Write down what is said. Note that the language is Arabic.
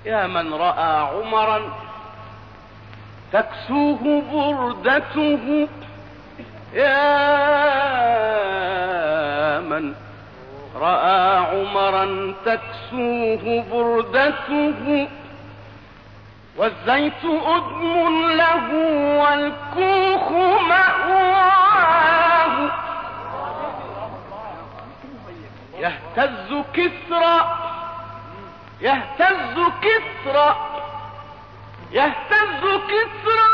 يا من رأى عمرا تكسوه بردته، يا من رأى عمرا تكسوه بردته، والزيت أدم له والكوخ مأواه، يهتز كسرى يهتز كسرى يهتز كسرى